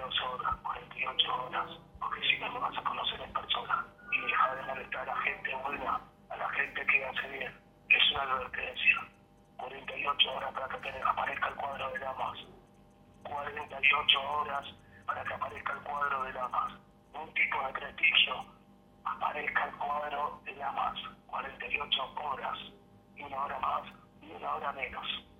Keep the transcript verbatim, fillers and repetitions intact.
dos horas, cuarenta y ocho horas, porque si no me vas a conocer en persona. Y deja de molestar a la gente buena, a la gente que hace bien. Es una advertencia. cuarenta y ocho horas para que te aparezca el cuadro de Lamas. cuarenta y ocho horas para que aparezca el cuadro de Lamas. Un tipo de prestigio, aparezca el cuadro de Lamas. cuarenta y ocho horas. Y una hora más y una hora menos.